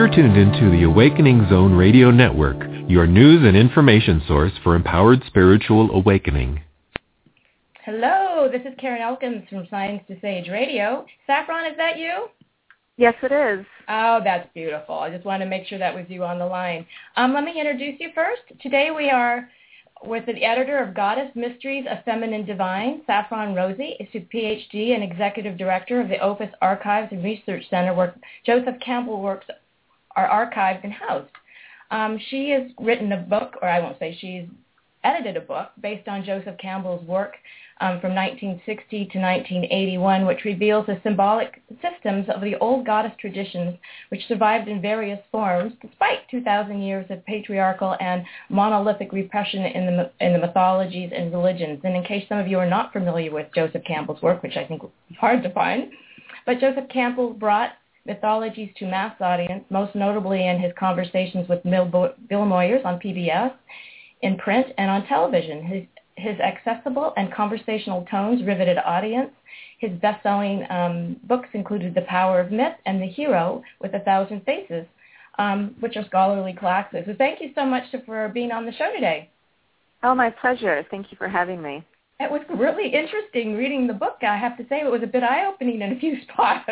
You're tuned into the Awakening Zone Radio Network, your news and information source for empowered spiritual awakening. Hello, this is Karen Elkins from Science to Sage Radio. Saffron, is that you? Yes, it is. Oh, that's beautiful. I just wanted to make sure that was you on the line. Let me introduce you first. Today we are with the editor of Goddess Mysteries of Feminine Divine, Saffron Rosie, is a PhD and executive director of the Opus Archives and Research Center, where Joseph Campbell works are archived and housed. She has written a book, or I won't say she's edited a book based on Joseph Campbell's work from 1960 to 1981, which reveals the symbolic systems of the old goddess traditions which survived in various forms despite 2,000 years of patriarchal and monolithic repression in the mythologies and religions. And in case some of you are not familiar with Joseph Campbell's work, which I think is hard to find, but Joseph Campbell brought mythologies to mass audience, most notably in his conversations with Bill Moyers on PBS, in print, and on television. His accessible and conversational tones riveted audience. His best-selling books included The Power of Myth and The Hero with 1,000 Faces, which are scholarly classics. So thank you so much for being on the show today. Oh, my pleasure. Thank you for having me. It was really interesting reading the book. I have to say it was a bit eye-opening in a few spots.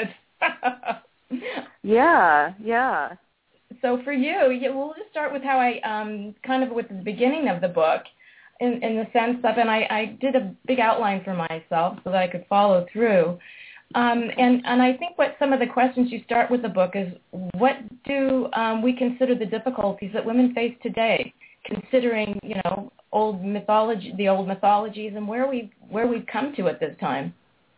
Yeah. So for you, we'll just start with how I kind of with the beginning of the book, in the sense of, and I did a big outline for myself so that I could follow through. And I think what some of the questions you start with the book is, what do we consider the difficulties that women face today, considering the old mythologies, and where we've come to at this time?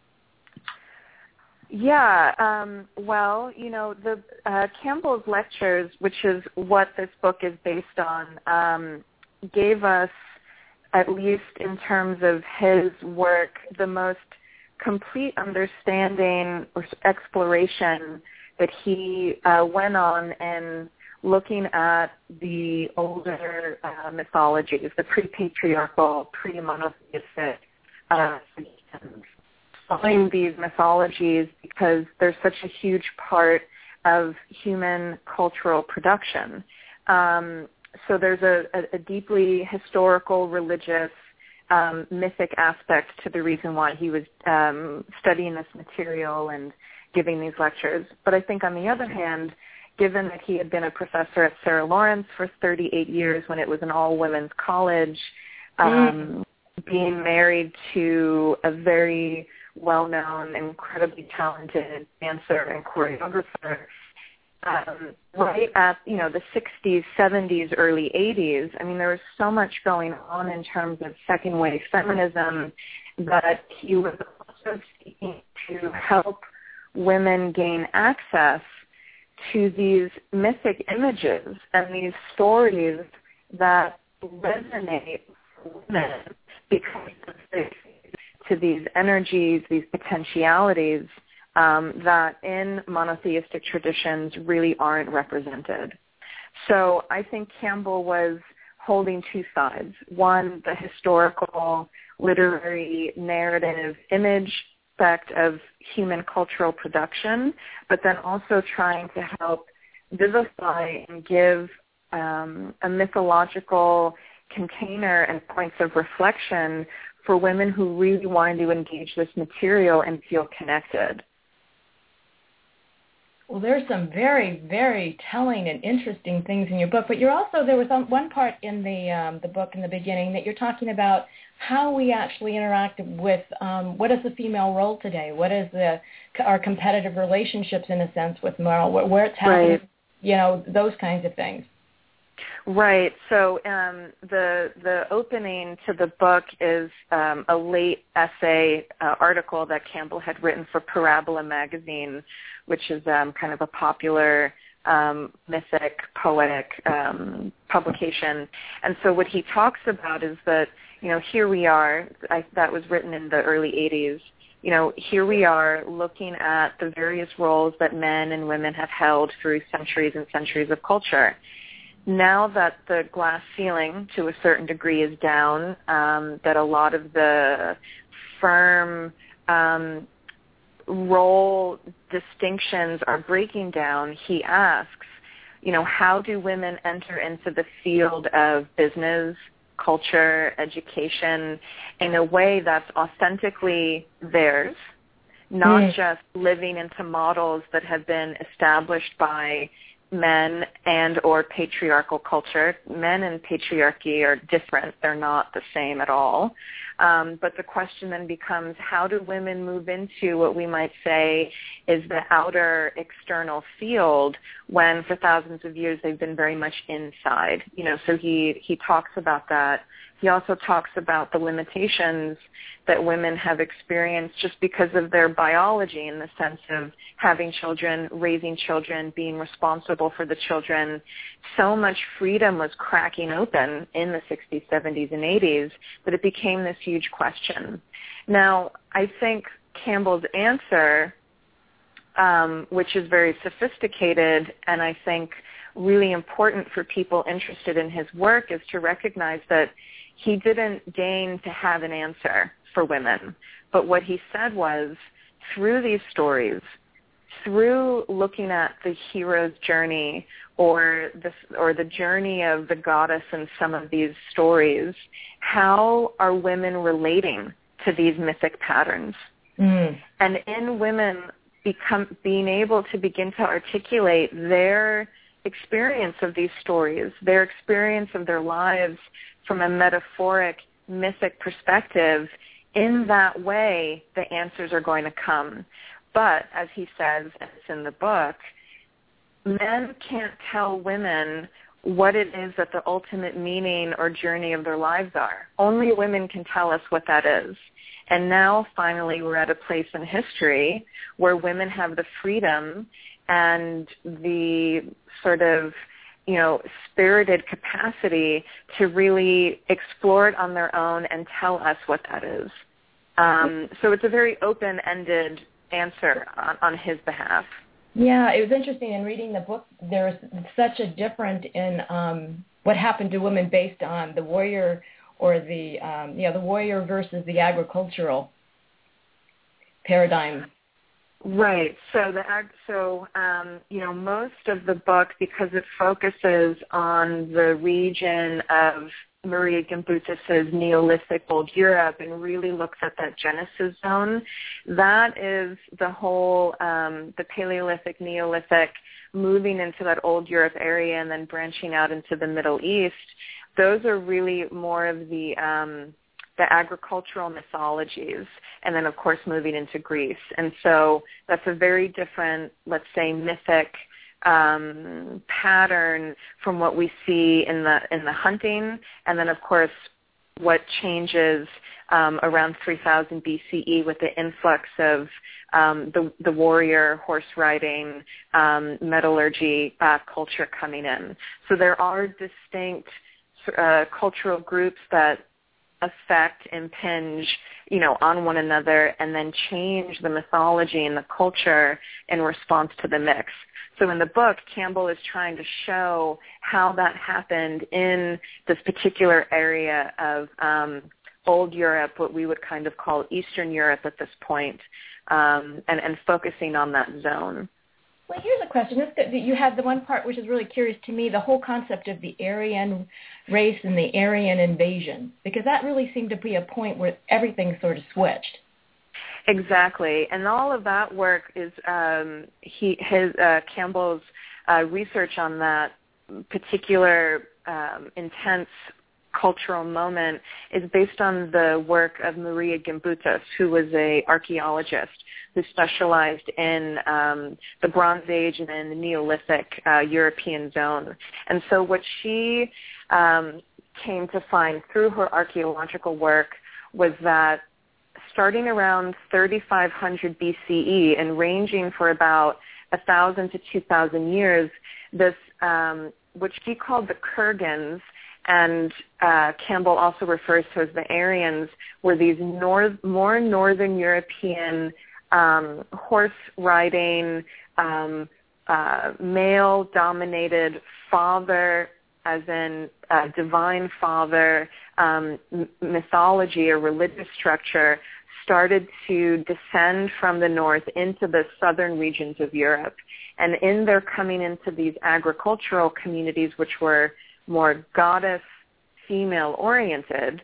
Yeah, well, the Campbell's lectures, which is what this book is based on, gave us, at least in terms of his work, the most complete understanding or exploration that he went on in looking at the older mythologies, the pre-patriarchal, pre-monotheistic systems. Following these mythologies because they're such a huge part of human cultural production. So there's a deeply historical, religious, mythic aspect to the reason why he was studying this material and giving these lectures. But I think on the other hand, given that he had been a professor at Sarah Lawrence for 38 years when it was an all-women's college, being married to a very well-known, incredibly talented dancer and choreographer, right at, the 60s, 70s, early 80s. I mean, there was so much going on in terms of second-wave feminism that he was also seeking to help women gain access to these mythic images and these stories that resonate with women because of to these energies, these potentialities that in monotheistic traditions really aren't represented. So I think Campbell was holding two sides. One, the historical, literary, narrative image aspect of human cultural production, but then also trying to help vivify and give a mythological container and points of reflection for women who really wanted to engage this material and feel connected. Well, there's some very, very telling and interesting things in your book, but there was one part in the book in the beginning that you're talking about how we actually interact with, what is the female role today? What is our competitive relationships, in a sense, with Merle, where it's happening, right. Those kinds of things. Right. So the opening to the book is a late essay article that Campbell had written for Parabola magazine, which is kind of a popular mythic, poetic publication. And so what he talks about is that, here we are, that was written in the early 80s, here we are looking at the various roles that men and women have held through centuries and centuries of culture. Now that the glass ceiling, to a certain degree, is down, that a lot of the firm role distinctions are breaking down, he asks, how do women enter into the field of business, culture, education in a way that's authentically theirs, not just living into models that have been established by men and or patriarchal culture. Men and patriarchy are different. They're not the same at all. But the question then becomes, how do women move into what we might say is the outer external field when for thousands of years they've been very much inside? So he talks about that. He also talks about the limitations that women have experienced just because of their biology, in the sense of having children, raising children, being responsible for the children. So much freedom was cracking open in the 60s, 70s, and 80s that it became this huge question. Now, I think Campbell's answer, which is very sophisticated and I think really important for people interested in his work, is to recognize that he didn't deign to have an answer for women. But what he said was, through these stories, through looking at the hero's journey or the journey of the goddess in some of these stories, how are women relating to these mythic patterns? And in women being able to begin to articulate their experience of these stories, their experience of their lives from a metaphoric, mythic perspective, in that way, the answers are going to come. But, as he says, and it's in the book, men can't tell women what it is that the ultimate meaning or journey of their lives are. Only women can tell us what that is. And now, finally, we're at a place in history where women have the freedom and the sort of spirited capacity to really explore it on their own and tell us what that is. So it's a very open-ended answer on his behalf. Yeah, it was interesting in reading the book. There's such a difference in what happened to women based on the warrior or the warrior versus the agricultural paradigm. Right. So most of the book, because it focuses on the region of Maria Gimbutas's Neolithic Old Europe and really looks at that Genesis zone, that is the whole the Paleolithic, Neolithic, moving into that Old Europe area and then branching out into the Middle East. Those are really more of the agricultural mythologies, and then, of course, moving into Greece. And so that's a very different, let's say, mythic pattern from what we see in the hunting, and then, of course, what changes around 3000 BCE with the influx of the warrior, horse riding, metallurgy culture coming in. So there are distinct cultural groups that affect, impinge, on one another, and then change the mythology and the culture in response to the mix. So in the book, Campbell is trying to show how that happened in this particular area of Old Europe, what we would kind of call Eastern Europe at this point, and focusing on that zone. Well, here's a question. You had the one part which is really curious to me, the whole concept of the Aryan race and the Aryan invasion, because that really seemed to be a point where everything sort of switched. Exactly, and all of that work is Campbell's research on that particular intense cultural moment is based on the work of Maria Gimbutas, who was an archaeologist who specialized in the Bronze Age and in the Neolithic European zone. And so what she came to find through her archaeological work was that starting around 3500 BCE and ranging for about 1,000 to 2,000 years, this which he called the Kurgans, and Campbell also refers to as the Aryans, were these more northern European horse-riding, male-dominated father, as in divine father, mythology or religious structure started to descend from the north into the southern regions of Europe. And in their coming into these agricultural communities, which were more goddess female-oriented,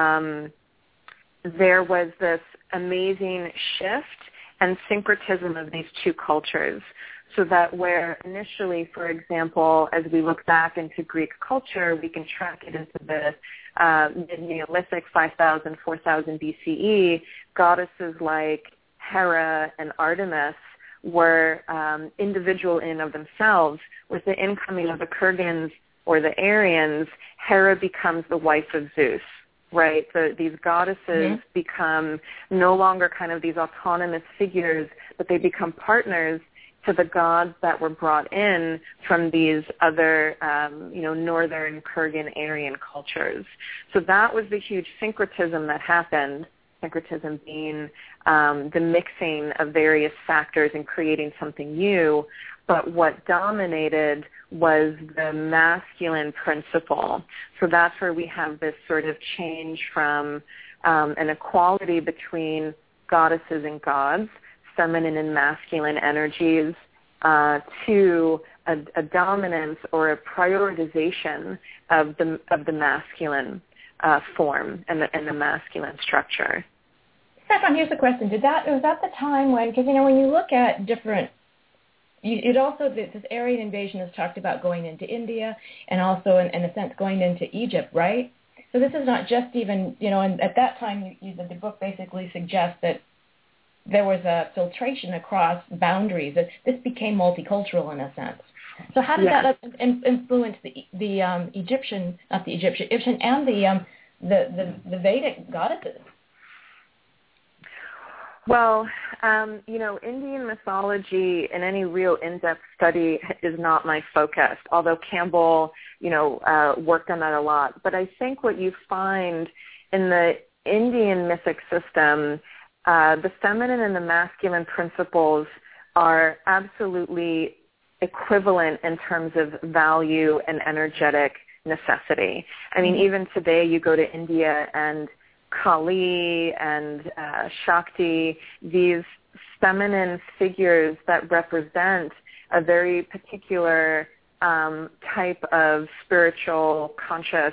there was this amazing shift and syncretism of these two cultures. So that where initially, for example, as we look back into Greek culture, we can track it into the mid-Neolithic 5,000, 4,000 BCE, goddesses like Hera and Artemis were individual in and of themselves. With the incoming of the Kurgans or the Aryans, Hera becomes the wife of Zeus, right? So these goddesses become no longer kind of these autonomous figures, but they become partners to the gods that were brought in from these other, northern Kurgan Aryan cultures. So that was the huge syncretism that happened, syncretism being the mixing of various factors and creating something new. But what dominated was the masculine principle. So that's where we have this sort of change from an equality between goddesses and gods, feminine and masculine energies, to a dominance or a prioritization of the masculine form and the masculine structure. Saffron, here's the question: was that the time when? Because when you look at different, this Aryan invasion is talked about going into India and also in a sense going into Egypt, right? So this is not just even and at that time the book basically suggests that there was a filtration across boundaries. This became multicultural in a sense. So how did that influence the Egyptian and the Vedic goddesses? Well, Indian mythology in any real in-depth study is not my focus, although Campbell, worked on that a lot. But I think what you find in the Indian mythic system, the feminine and the masculine principles are absolutely equivalent in terms of value and energetic necessity. I mean, even today you go to India and Kali and Shakti, these feminine figures that represent a very particular type of spiritual conscious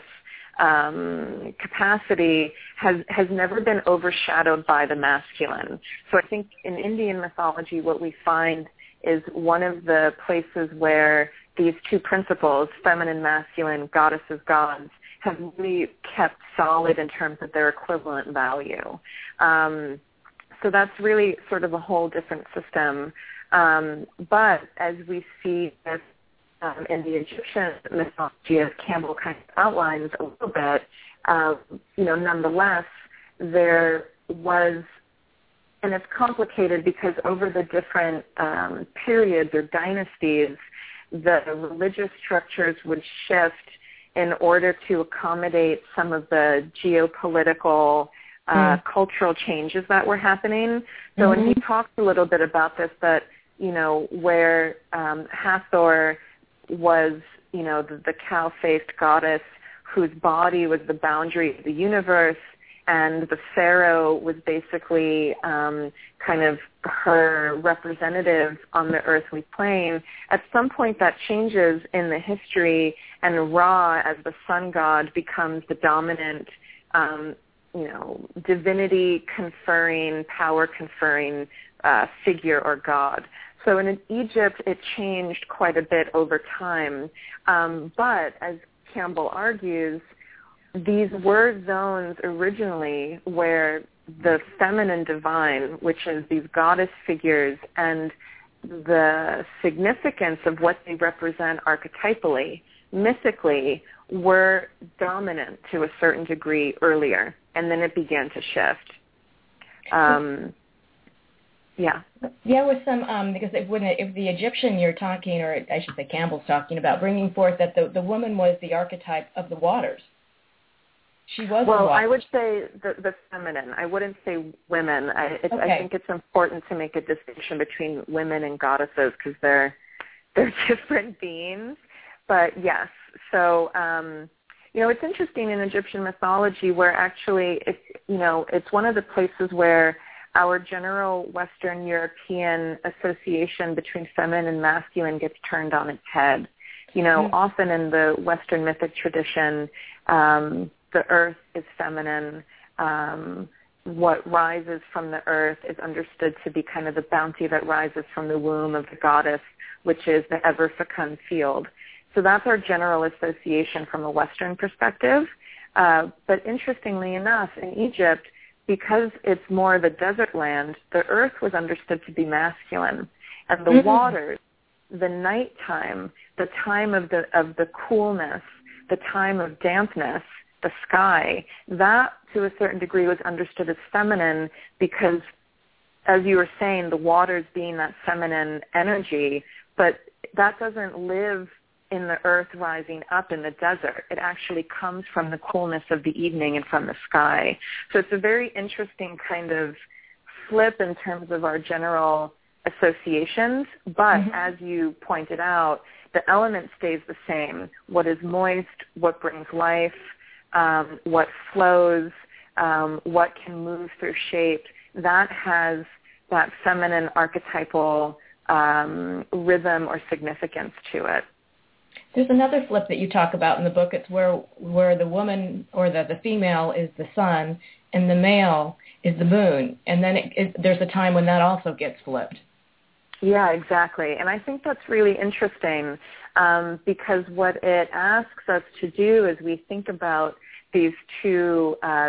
capacity has never been overshadowed by the masculine. So I think in Indian mythology what we find is one of the places where these two principles, feminine, masculine, goddesses, gods, have really kept solid in terms of their equivalent value. So that's really sort of a whole different system. But as we see this in the Egyptian mythology, as Campbell kind of outlines a little bit, nonetheless, there was, and it's complicated because over the different periods or dynasties, the religious structures would shift in order to accommodate some of the geopolitical cultural changes that were happening. So when he talks a little bit about this, that, where Hathor was, the cow-faced goddess whose body was the boundary of the universe, and the pharaoh was basically kind of her representative on the earthly plane. At some point that changes in the history, and Ra, as the sun god, becomes the dominant, divinity-conferring, power-conferring figure or god. So in Egypt, it changed quite a bit over time. But as Campbell argues, these were zones originally where the feminine divine, which is these goddess figures, and the significance of what they represent archetypally, mythically, were dominant to a certain degree earlier, and then it began to shift. With some, because if the Egyptian you're talking, or I should say Campbell's talking about, bringing forth that the woman was the archetype of the waters. She was. Well, I would say the feminine. I wouldn't say women. I think it's important to make a distinction between women and goddesses because they're different beings. But yes, so It's interesting in Egyptian mythology where actually it's one of the places where our general Western European association between feminine and masculine gets turned on its head. Often in the Western mythic tradition, the earth is feminine. What rises from the earth is understood to be kind of the bounty that rises from the womb of the goddess, which is the ever fecund field. So that's our general association from a Western perspective. But interestingly enough, in Egypt, because it's more of a desert land, the earth was understood to be masculine. And the waters, the nighttime, the time of the coolness, the time of dampness, the sky, that to a certain degree was understood as feminine because, as you were saying, the waters being that feminine energy, but that doesn't live in the earth rising up in the desert. It actually comes from the coolness of the evening and from the sky. So it's a very interesting kind of flip in terms of our general associations, but as you pointed out, the element stays the same. What is moist, what brings life, what flows, what can move through shape, that has that feminine archetypal rhythm or significance to it. There's another flip that you talk about in the book. It's where the woman or the female is the sun and the male is the moon. And then there's a time when that also gets flipped. Yeah, exactly. And I think that's really interesting because what it asks us to do is we think about these two kind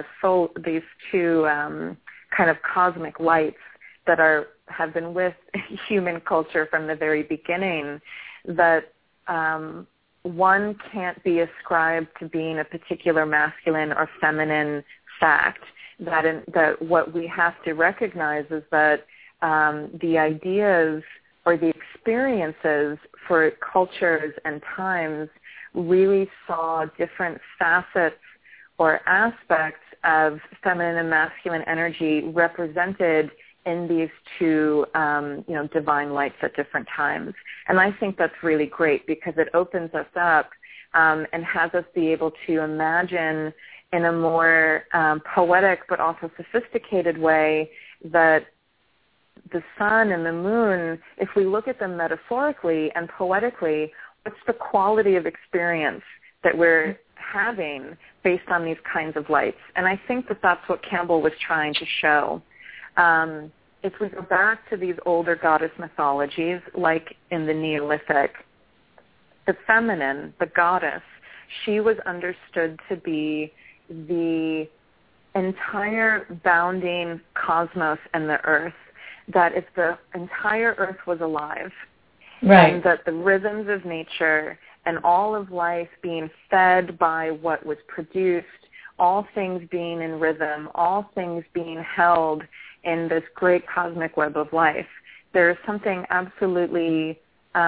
of cosmic lights that have been with human culture from the very beginning, that one can't be ascribed to being a particular masculine or feminine fact. That what we have to recognize is that the ideas or the experiences for cultures and times really saw different facets or aspects of feminine and masculine energy represented in these two, divine lights at different times. And I think that's really great because it opens us up and has us be able to imagine in a more poetic but also sophisticated way that the sun and the moon, if we look at them metaphorically and poetically, what's the quality of experience that we're having based on these kinds of lights? And I think that that's what Campbell was trying to show. If we go back to these older goddess mythologies, like in the Neolithic, the feminine, the goddess, she was understood to be the entire bounding cosmos and the earth, that if the entire earth was alive, right, and that the rhythms of nature and all of life being fed by what was produced, all things being in rhythm, all things being held in this great cosmic web of life, there is something absolutely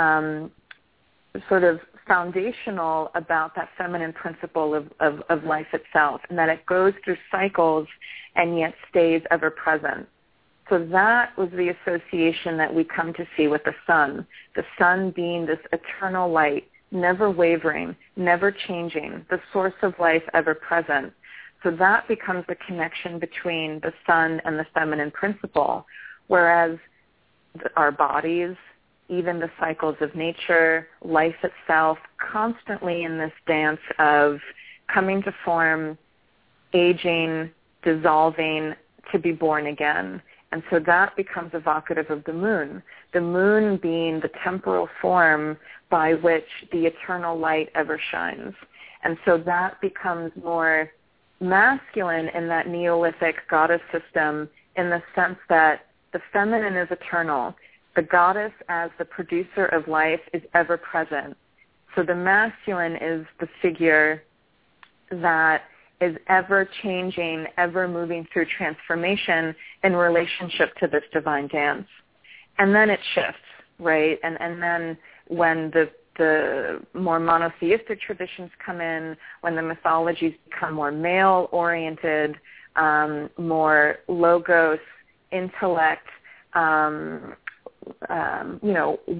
sort of foundational about that feminine principle of life itself, and that it goes through cycles and yet stays ever present. So that was the association that we come to see with the sun being this eternal light, never wavering, never changing, the source of life ever present. So that becomes the connection between the sun and the feminine principle, whereas our bodies, even the cycles of nature, life itself, constantly in this dance of coming to form, aging, dissolving, to be born again. And so that becomes evocative of the moon being the temporal form by which the eternal light ever shines. And so that becomes more masculine in that Neolithic goddess system in the sense that the feminine is eternal. The goddess as the producer of life is ever present. So the masculine is the figure that is ever changing, ever moving through transformation in relationship to this divine dance. And then it shifts, right? And then when the more monotheistic traditions come in, when the mythologies become more male-oriented, more logos, intellect,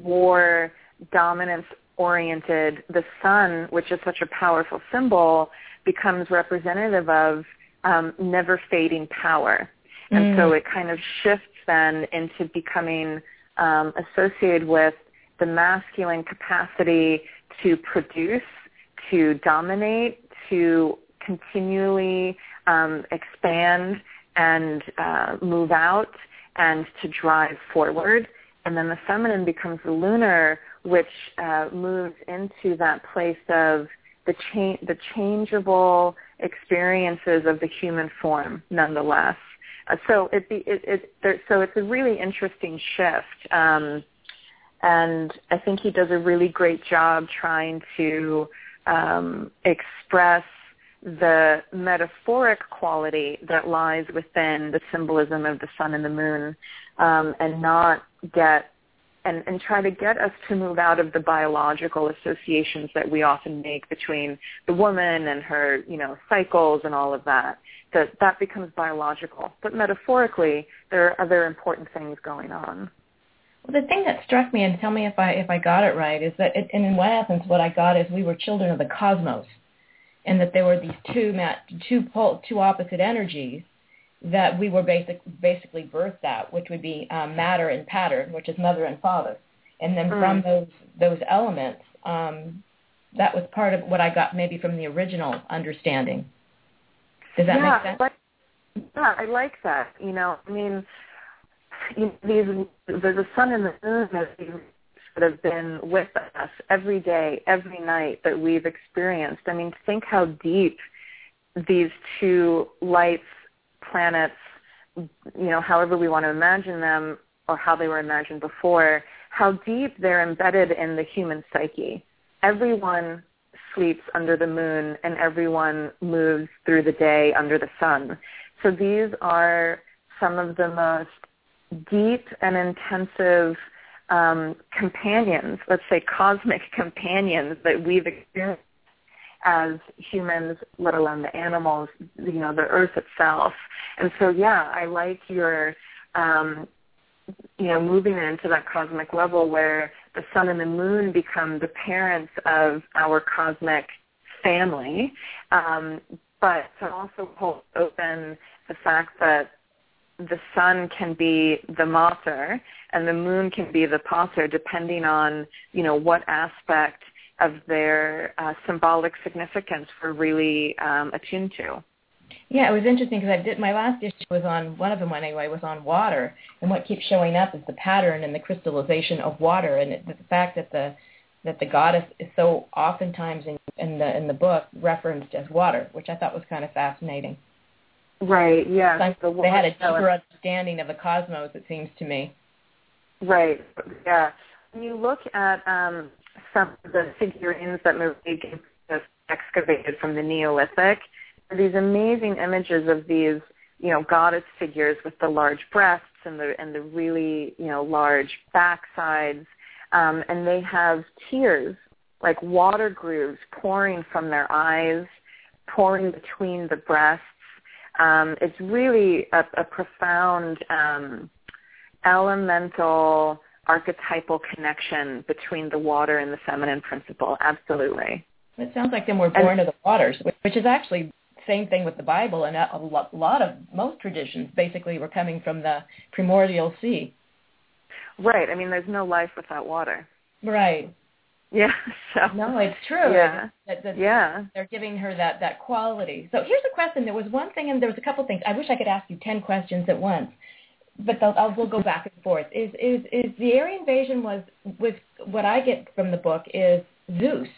war, dominance-oriented, the sun, which is such a powerful symbol, becomes representative of never fading power. And so it kind of shifts then into becoming associated with the masculine capacity to produce, to dominate, to continually expand and move out and to drive forward. And then the feminine becomes the lunar, which moves into that place of the changeable experiences of the human form, nonetheless. So it's a really interesting shift, and I think he does a really great job trying to express the metaphoric quality that lies within the symbolism of the sun and the moon, and not get and try to get us to move out of the biological associations that we often make between the woman and her, cycles and all of that. That becomes biological. But metaphorically, there are other important things going on. Well, the thing that struck me, and tell me if I got it right, is that, and in essence, what I got is we were children of the cosmos, and that there were these two opposite energies that we were basically birthed out, which would be matter and pattern, which is mother and father. And then from those elements, that was part of what I got maybe from the original understanding. Does that make sense? I like that. There's a sun and the moon that have been with us every day, every night that we've experienced. Think how deep these two lights, planets, however we want to imagine them or how they were imagined before, how deep they're embedded in the human psyche. Everyone sleeps under the moon and everyone moves through the day under the sun. So these are some of the most deep and intensive companions, let's say cosmic companions that we've experienced as humans, let alone the animals, the earth itself. And so, I like your, moving into that cosmic level where the sun and the moon become the parents of our cosmic family, but to also hold open the fact that the sun can be the mater and the moon can be the pater, depending on, what aspect of their symbolic significance we're really attuned to. Yeah, it was interesting because my last issue was on, one of them anyway, was on water, and what keeps showing up is the pattern and the crystallization of water, and the fact that the goddess is so oftentimes in the book referenced as water, which I thought was kind of fascinating. Right, yeah. They had a deeper understanding of the cosmos, it seems to me. Right, yeah. When you look at some of the figurines that Marie has excavated from the Neolithic, these amazing images of these, goddess figures with the large breasts and the really, large backsides, and they have tears, like water grooves pouring from their eyes, pouring between the breasts. It's really a profound elemental archetypal connection between the water and the feminine principle. Absolutely. It sounds like then we're born of the waters, which is actually the same thing with the Bible, and most traditions basically were coming from the primordial sea. Right. There's no life without water. Right. Yeah. So. No, it's true. Yeah. They're giving her that quality. So here's a question. There was one thing, and there was a couple things. I wish I could ask you 10 questions at once, but we'll go back and forth. Is the Aryan invasion was with what I get from the book is Zeus.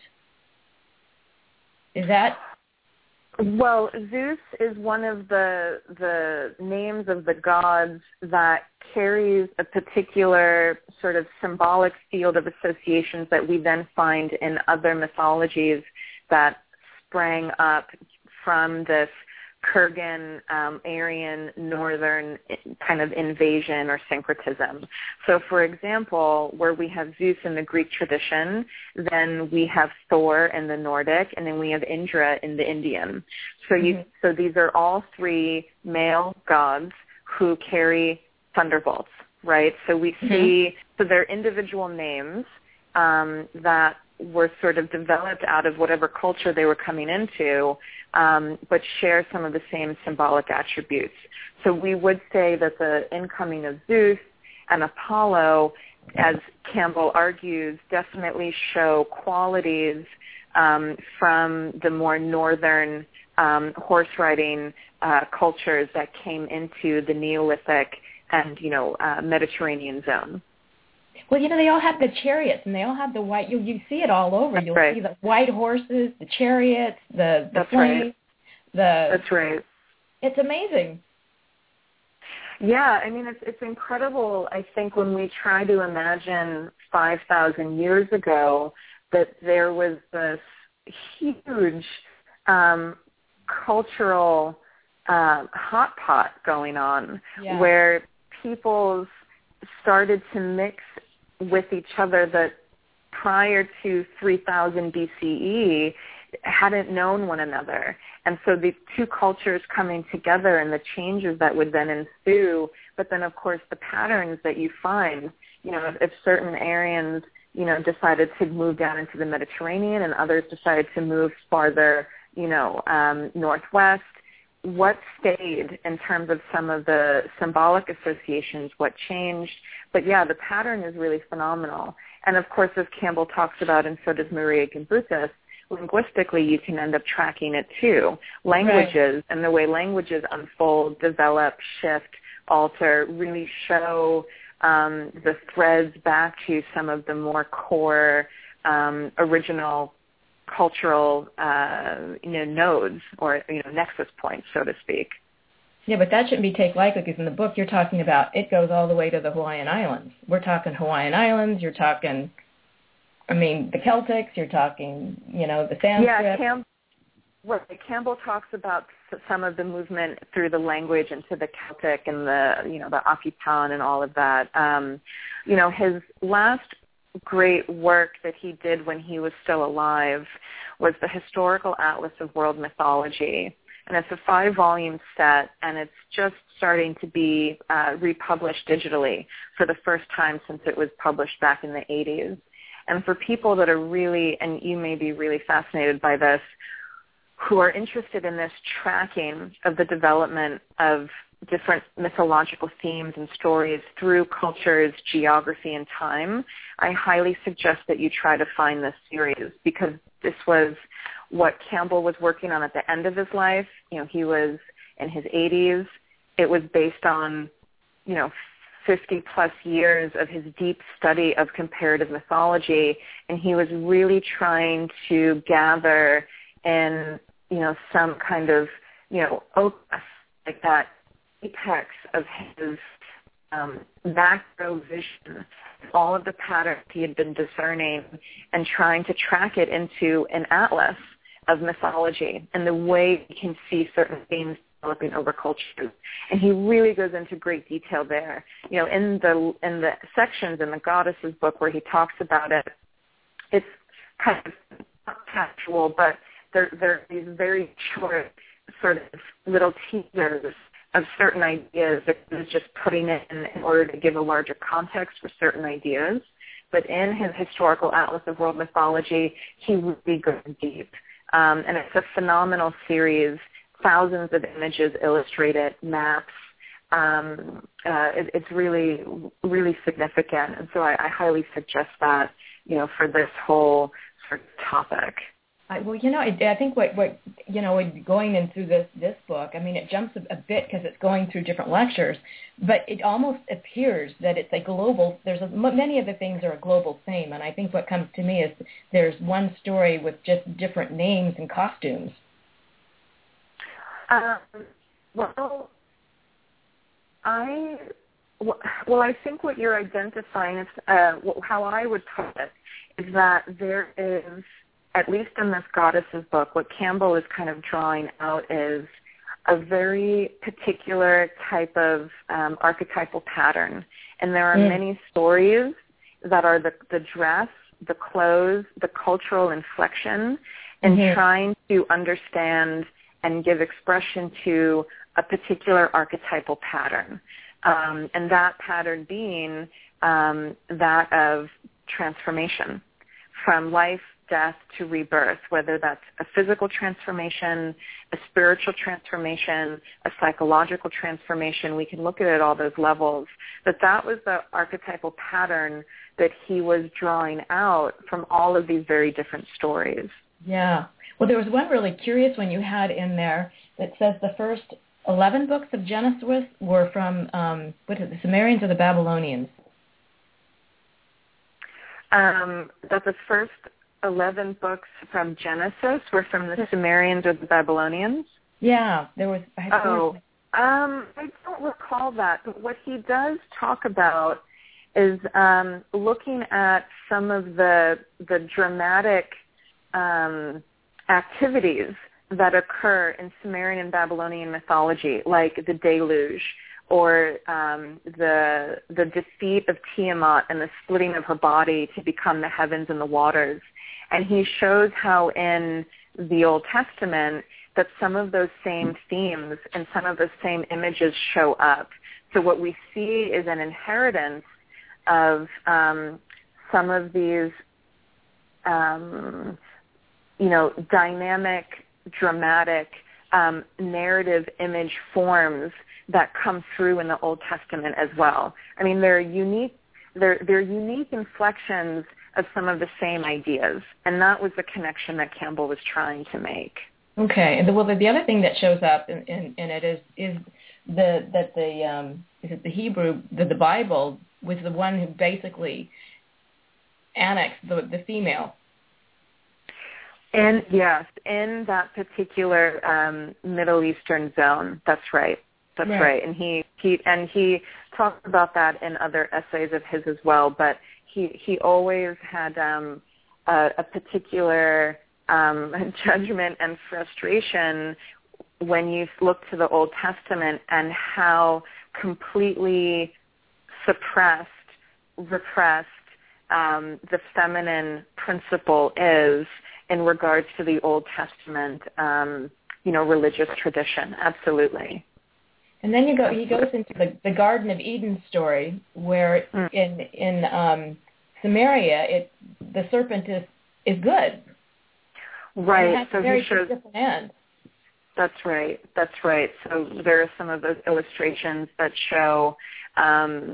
Is that? Well, Zeus is one of the names of the gods that carries a particular sort of symbolic field of associations that we then find in other mythologies that sprang up from this Kurgan, Aryan, northern kind of invasion or syncretism. So, for example, where we have Zeus in the Greek tradition, then we have Thor in the Nordic, and then we have Indra in the Indian. So, so these are all three male gods who carry thunderbolts, right? So we see, so they're individual names that were sort of developed out of whatever culture they were coming into, but share some of the same symbolic attributes. So we would say that the incoming of Zeus and Apollo, as Campbell argues, definitely show qualities from the more northern horse riding cultures that came into the Neolithic and, Mediterranean zone. Well, they all have the chariots, and they all have the white. You see it all over. You'll see the white horses, the chariots, the flames. That's right. It's amazing. Yeah, it's incredible, I think, when we try to imagine 5,000 years ago that there was this huge cultural hot pot going on where peoples started to mix with each other that prior to 3000 BCE hadn't known one another. And so these two cultures coming together and the changes that would then ensue, but then, of course, the patterns that you find, if certain Aryans, decided to move down into the Mediterranean and others decided to move farther, northwest, what stayed in terms of some of the symbolic associations, what changed. But, the pattern is really phenomenal. And, of course, as Campbell talks about, and so does Maria Gimbutas, linguistically you can end up tracking it too. Languages and the way languages unfold, develop, shift, alter, really show the threads back to some of the more core original cultural nodes or nexus points, so to speak. Yeah, but that shouldn't be taken lightly because in the book you're talking about it goes all the way to the Hawaiian Islands. We're talking Hawaiian Islands. You're talking, the Celtics. You're talking, the Sanskrit. Yeah, Campbell talks about some of the movement through the language into the Celtic and the Akipan and all of that. His last great work that he did when he was still alive was the Historical Atlas of World Mythology. And it's a 5-volume set, and it's just starting to be republished digitally for the first time since it was published back in the 80s. And for people that are really, and you may be really fascinated by this, who are interested in this tracking of the development of different mythological themes and stories through cultures, geography, and time, I highly suggest that you try to find this series because this was what Campbell was working on at the end of his life. He was in his 80s. It was based on, 50-plus years of his deep study of comparative mythology, and he was really trying to gather in, some kind of, opus, like that apex of his macro vision, all of the patterns he had been discerning and trying to track it into an atlas of mythology and the way you can see certain themes developing over cultures. And he really goes into great detail there. In the sections in the Goddesses book where he talks about it, it's kind of not casual, but there are these very short sort of little teasers of certain ideas that he was just putting in order to give a larger context for certain ideas. But in his Historical Atlas of World Mythology, he really goes deep. And it's a phenomenal series, thousands of images illustrated, maps. It's really, really significant. And so I highly suggest that, for this whole sort of topic. I think what going in through this book, it jumps a bit because it's going through different lectures, but it almost appears that it's a global, many of the things are a global theme, and I think what comes to me is there's one story with just different names and costumes. I think what you're identifying is, how I would put it, is that there is, at least in this Goddesses book, what Campbell is kind of drawing out is a very particular type of archetypal pattern. And there are many stories that are the dress, the clothes, the cultural inflection, and trying to understand and give expression to a particular archetypal pattern. And that pattern being that of transformation from life, death to rebirth, whether that's a physical transformation, a spiritual transformation, a psychological transformation. We can look at it at all those levels. But that was the archetypal pattern that he was drawing out from all of these very different stories. Yeah. Well, there was one really curious one you had in there that says the first 11 books of Genesis were from, the Sumerians or the Babylonians? That the first 11 books from Genesis were from the Sumerians or the Babylonians? Yeah, there was. I don't recall that, but what he does talk about is looking at some of the dramatic activities that occur in Sumerian and Babylonian mythology, like the deluge, or the defeat of Tiamat and the splitting of her body to become the heavens and the waters. And he shows how in the Old Testament that some of those same themes and some of those same images show up. So what we see is an inheritance of some of these, dynamic, dramatic, narrative image forms that come through in the Old Testament as well. I mean, they're unique inflections of some of the same ideas, and that was the connection that Campbell was trying to make. Okay, and the other thing that shows up in it is the Hebrew, the Bible was the one who basically annexed the female. And yes, in that particular Middle Eastern zone, that's right. That's right. And he talked about that in other essays of his as well. But he always had a particular judgment and frustration when you look to the Old Testament and how completely suppressed, repressed the feminine principle is in regards to the Old Testament, religious tradition. Absolutely. And then he goes into the Garden of Eden story, where in Samaria, the serpent is good. Right. And it has a very different end. That's right. So there are some of those illustrations that show, a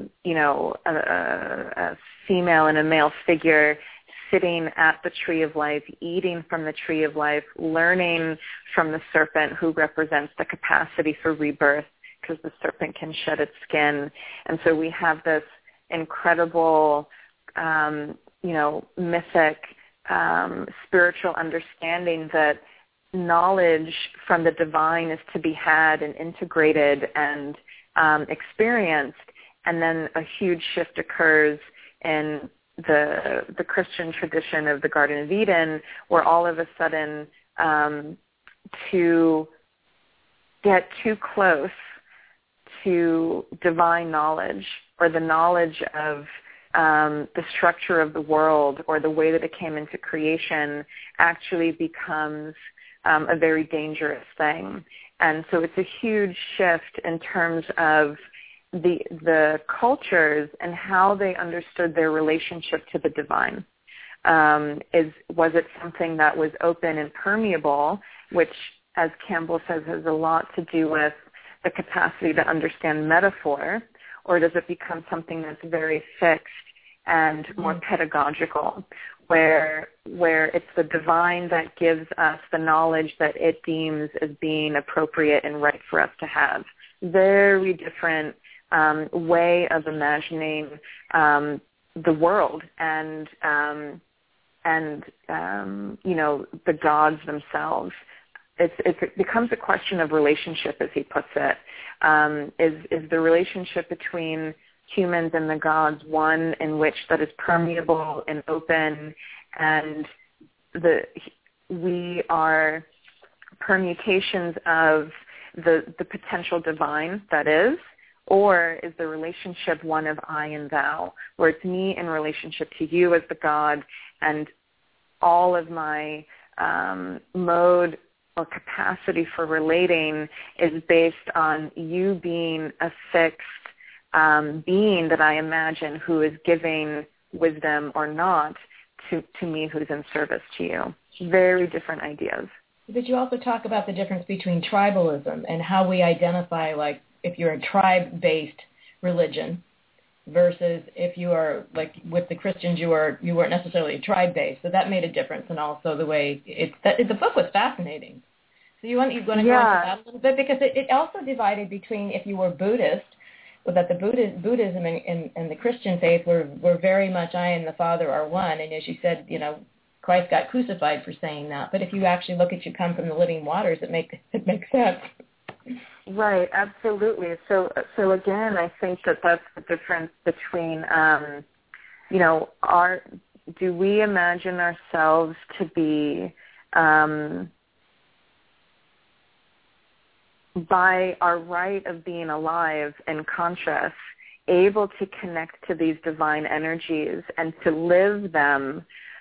female and a male figure sitting at the tree of life, eating from the tree of life, learning from the serpent, who represents the capacity for rebirth, because the serpent can shed its skin. And so we have this incredible, mythic, spiritual understanding that knowledge from the divine is to be had and integrated and experienced. And then a huge shift occurs in the Christian tradition of the Garden of Eden, where all of a sudden to get too close to divine knowledge, or the knowledge of the structure of the world, or the way that it came into creation, actually becomes a very dangerous thing. And so it's a huge shift in terms of the cultures and how they understood their relationship to the divine. Was it something that was open and permeable, which, as Campbell says, has a lot to do with the capacity to understand metaphor, or does it become something that's very fixed and more pedagogical, where it's the divine that gives us the knowledge that it deems as being appropriate and right for us to have? Very different way of imagining the world and the gods themselves. It becomes a question of relationship, as he puts it. Is the relationship between humans and the gods one in which that is permeable and open, and we are permutations of the potential divine that is? Or is the relationship one of I and thou, where it's me in relationship to you as the God, and all of my mode or capacity for relating is based on you being a fixed being that I imagine, who is giving wisdom or not to me who's in service to you. Very different ideas. But you also talk about the difference between tribalism and how we identify, like, if you're a tribe-based religion versus if you are, like, with the Christians, you weren't necessarily tribe-based. So that made a difference, and also the way the book was fascinating. So you're going to go into that a little bit, because it also divided between if you were Buddhist, that the Buddhism and the Christian faith were very much I and the Father are one, and as you said, Christ got crucified for saying that. But if you actually look at you come from the living waters, it makes sense. Right, absolutely. So again, I think that's the difference between, do we imagine ourselves to be, by our right of being alive and conscious, able to connect to these divine energies and to live them,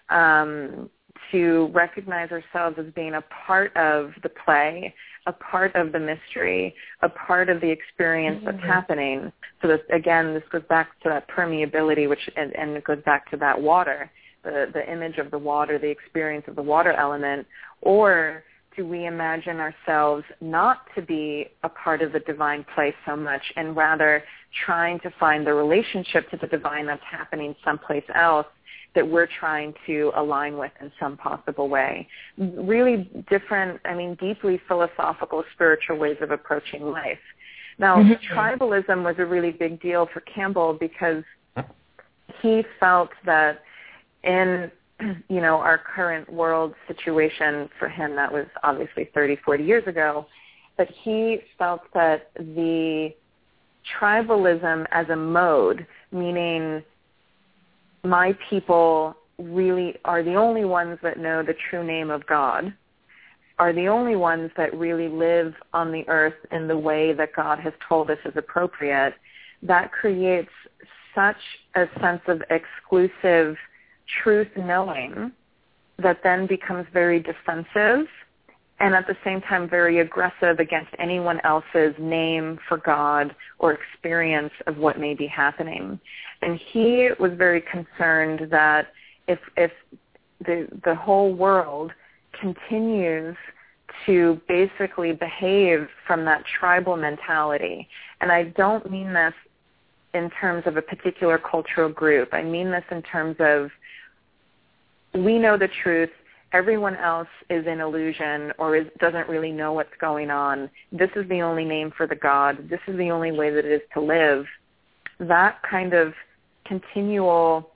to recognize ourselves as being a part of the play, a part of the mystery, a part of the experience that's happening. So this, again, this goes back to that permeability, and it goes back to that water, the image of the water, the experience of the water element. Or do we imagine ourselves not to be a part of the divine play so much, and rather trying to find the relationship to the divine that's happening someplace else that we're trying to align with in some possible way? Really different, deeply philosophical, spiritual ways of approaching life. Now, tribalism was a really big deal for Campbell because he felt that in our current world situation, for him that was obviously 30, 40 years ago, but he felt that the tribalism as a mode, meaning my people really are the only ones that know the true name of God, are the only ones that really live on the earth in the way that God has told us is appropriate, that creates such a sense of exclusive truth knowing that then becomes very defensive and at the same time very aggressive against anyone else's name for God or experience of what may be happening. And he was very concerned that if the whole world continues to basically behave from that tribal mentality, and I don't mean this in terms of a particular cultural group, I mean this in terms of we know the truth, everyone else is in illusion or doesn't really know what's going on. This is the only name for the God. This is the only way that it is to live. That kind of continual,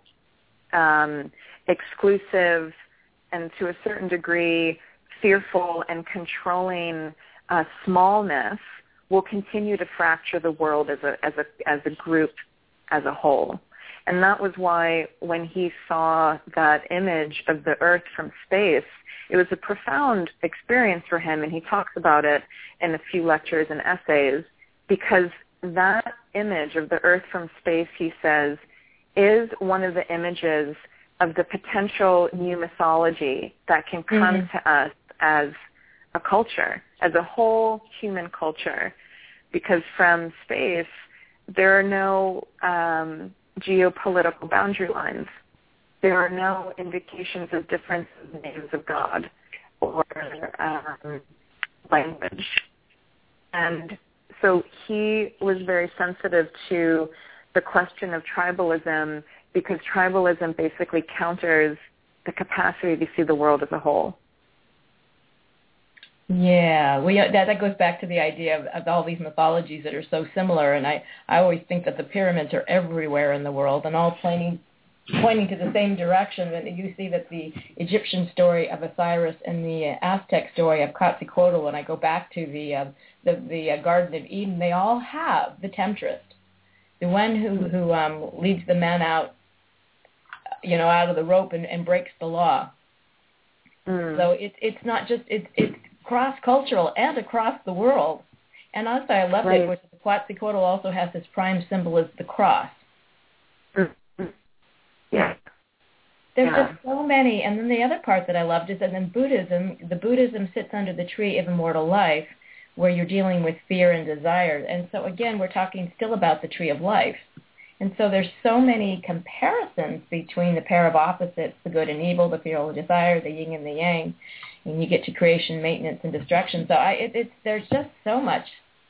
exclusive, and to a certain degree fearful and controlling smallness will continue to fracture the world as a group, as a whole. And that was why when he saw that image of the Earth from space, it was a profound experience for him, and he talks about it in a few lectures and essays, because that image of the Earth from space, he says, is one of the images of the potential new mythology that can come to us as a culture, as a whole human culture, because from space there are no geopolitical boundary lines. There are no indications of differences in names of God or language. And so he was very sensitive to the question of tribalism, because tribalism basically counters the capacity to see the world as a whole. Yeah, that goes back to the idea of all these mythologies that are so similar, and I always think that the pyramids are everywhere in the world and all pointing to the same direction. And you see that the Egyptian story of Osiris and the Aztec story of Quetzalcoatl, when I go back to the Garden of Eden, they all have the temptress, the one who leads the men out, out of the rope and breaks the law. So it's not just it's cross-cultural and across the world. And also I love it, which Quetzalcoatl also has his prime symbol is the cross. Yeah. There's just so many. And then the other part that I loved is that in Buddhism sits under the tree of immortal life, where you're dealing with fear and desire. And so again, we're talking still about the tree of life. And so there's so many comparisons between the pair of opposites, the good and evil, the fear and desire, the yin and the yang, and you get to creation, maintenance, and destruction. So there's just so much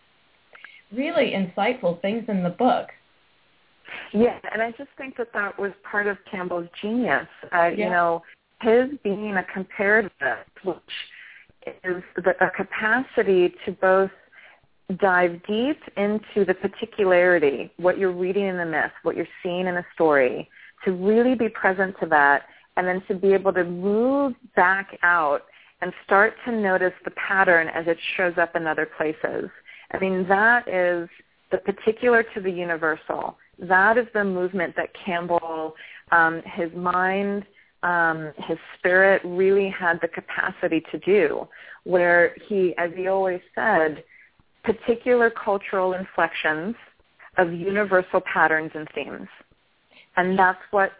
really insightful things in the book. Yeah, and I just think that was part of Campbell's genius. You know, his being a comparativist, which is a capacity to both dive deep into the particularity, what you're reading in the myth, what you're seeing in a story, to really be present to that, and then to be able to move back out and start to notice the pattern as it shows up in other places. I mean, that is the particular to the universal. That is the movement that Campbell, his mind, his spirit really had the capacity to do, where he, as he always said, particular cultural inflections of universal patterns and themes. And that's what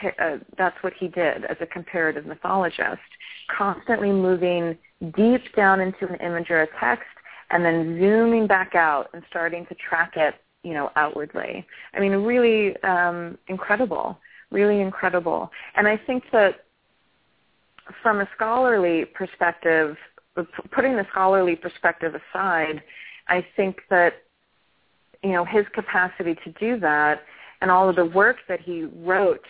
he did as a comparative mythologist, constantly moving deep down into an image or a text and then zooming back out and starting to track it, you know, outwardly. I mean, really incredible, really incredible. And I think that from a scholarly perspective, putting the scholarly perspective aside, I think that, you know, his capacity to do that and all of the work that he wrote,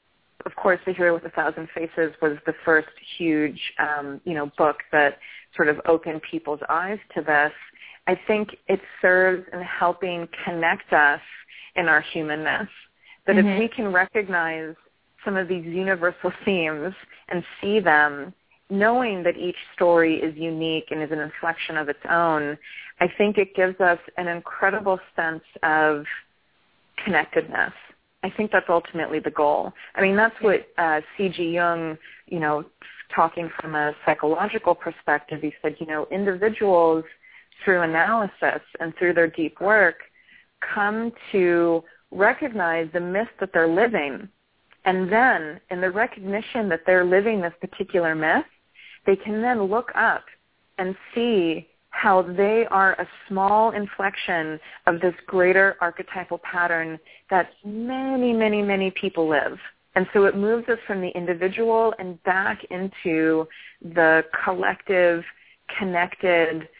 of course, The Hero with a Thousand Faces was the first huge, you know, book that sort of opened people's eyes to this. I think it serves in helping connect us in our humanness, that if we can recognize some of these universal themes and see them, knowing that each story is unique and is an inflection of its own, I think it gives us an incredible sense of connectedness. I think that's ultimately the goal. I mean, that's what C.G. Jung, you know, talking from a psychological perspective, he said, you know, individuals through analysis and through their deep work come to recognize the myth that they're living. And then in the recognition that they're living this particular myth, they can then look up and see how they are a small inflection of this greater archetypal pattern that many, many, many people live. And so it moves us from the individual and back into the collective, connected,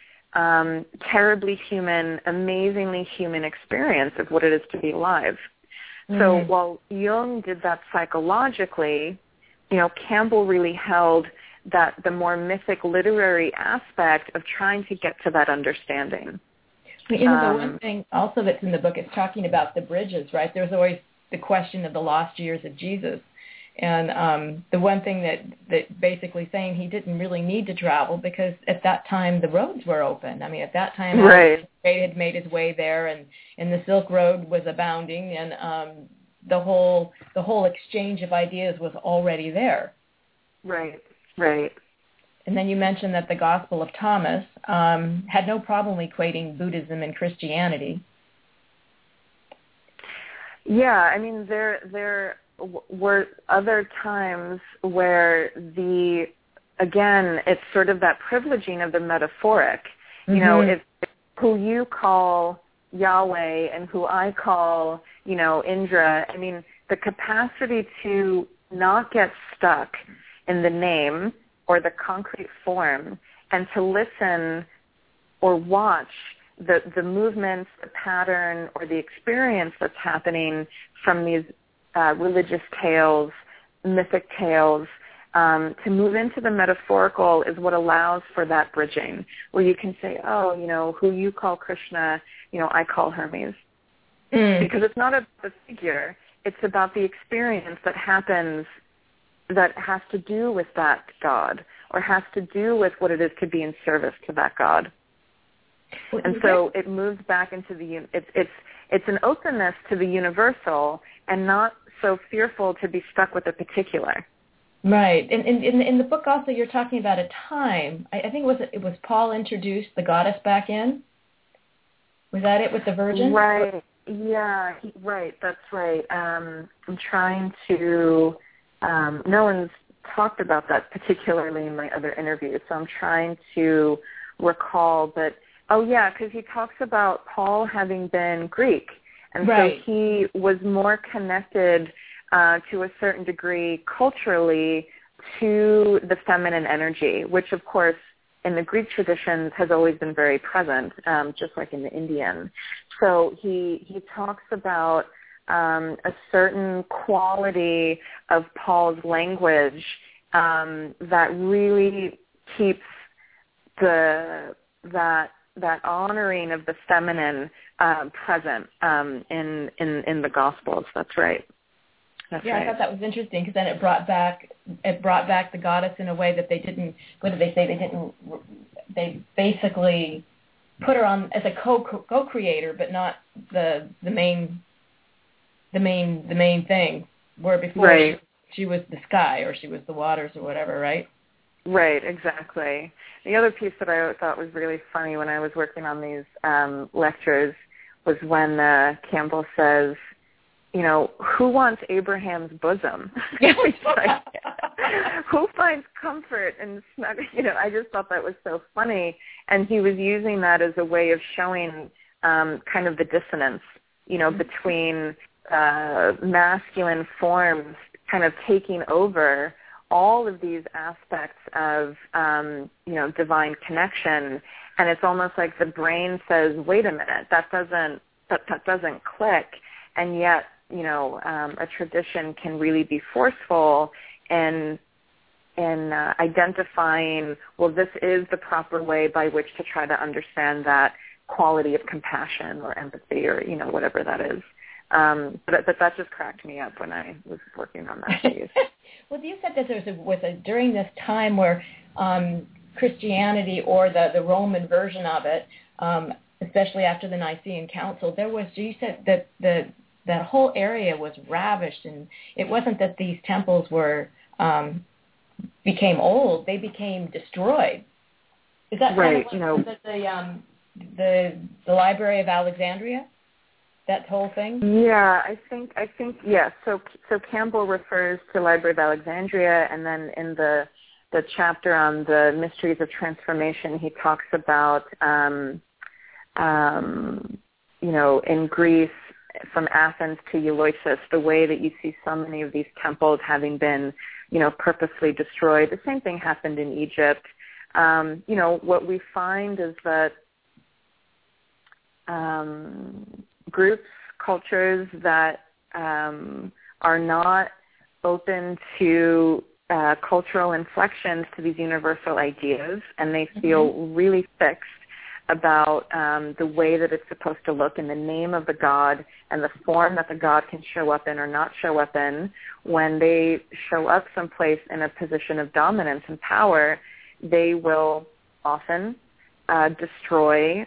terribly human, amazingly human experience of what it is to be alive. So while Jung did that psychologically, you know, Campbell really held that the more mythic literary aspect of trying to get to that understanding. You know, the one thing also that's in the book is talking about the bridges, right? There's always the question of the lost years of Jesus. And the one thing that basically saying he didn't really need to travel because at that time the roads were open. I mean, at that time right. He had made his way there, and the Silk Road was abounding, and the whole exchange of ideas was already there. Right, right. And then you mentioned that the Gospel of Thomas had no problem equating Buddhism and Christianity. Yeah, I mean, there were other times where again, it's sort of that privileging of the metaphoric. You know, if who you call Yahweh and who I call, you know, Indra, I mean, the capacity to not get stuck in the name or the concrete form and to listen or watch the movements, the pattern, or the experience that's happening from these religious tales, mythic tales, to move into the metaphorical is what allows for that bridging, where you can say, oh, you know, who you call Krishna, you know, I call Hermes. Because it's not about the figure. It's about the experience that happens that has to do with that God or has to do with what it is to be in service to that God. And so it moves back into it's an openness to the universal and not so fearful to be stuck with a particular. Right. And in the book also you're talking about a time. I think it was Paul introduced the goddess back in. Was that it with the Virgin? Right. Yeah, right. That's right. I'm trying to, no one's talked about that particularly in my other interviews, so I'm trying to recall, but, oh yeah, because he talks about Paul having been Greek And right. so he was more connected to a certain degree culturally to the feminine energy, which of course in the Greek traditions has always been very present, just like in the Indian. So he talks about a certain quality of Paul's language that really keeps that honoring of the feminine present in the Gospels. That's right. That's yeah, right. I thought that was interesting because then it brought back the goddess in a way that they didn't. What did they say? They basically put her on as a co-creator, but not the main thing. Where before right. she was the sky or she was the waters or whatever, right? Right, exactly. The other piece that I thought was really funny when I was working on these lectures was when Campbell says, you know, who wants Abraham's bosom? Like, who finds comfort in snug? You know, I just thought that was so funny. And he was using that as a way of showing kind of the dissonance, you know, between masculine forms kind of taking over all of these aspects of, you know, divine connection. And it's almost like the brain says, wait a minute, that doesn't click. And yet, you know, a tradition can really be forceful in identifying, well, this is the proper way by which to try to understand that quality of compassion or empathy or, you know, whatever that is. But that just cracked me up when I was working on that piece. Well, you said that there was during this time where Christianity or the Roman version of it, especially after the Nicene Council, you said that that whole area was ravished, and it wasn't that these temples became old; they became destroyed. Is that right? Kind of the Library of Alexandria? That whole thing? Yeah, I think yes. So Campbell refers to Library of Alexandria, and then in the chapter on the mysteries of transformation, he talks about you know, in Greece, from Athens to Eleusis, the way that you see so many of these temples having been, you know, purposely destroyed. The same thing happened in Egypt. You know, what we find is that groups, cultures that are not open to cultural inflections to these universal ideas, and they feel really fixed about the way that it's supposed to look in the name of the god and the form that the god can show up in or not show up in. When they show up someplace in a position of dominance and power, they will often destroy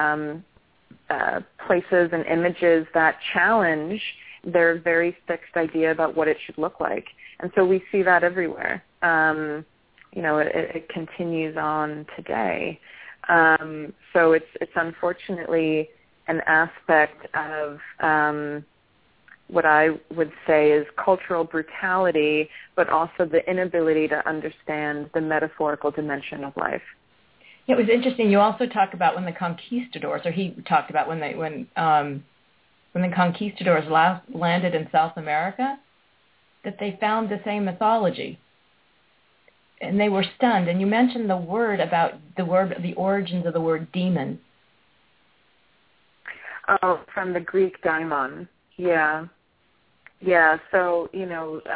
places and images that challenge their very fixed idea about what it should look like. And so we see that everywhere. You know, it continues on today. So it's unfortunately an aspect of what I would say is cultural brutality, but also the inability to understand the metaphorical dimension of life. It was interesting. You also talk about when the conquistadors, or he talked about when the conquistadors landed in South America, that they found the same mythology. And they were stunned. And you mentioned the origins of the word demon. Oh, from the Greek daimon. Yeah. Yeah. So, in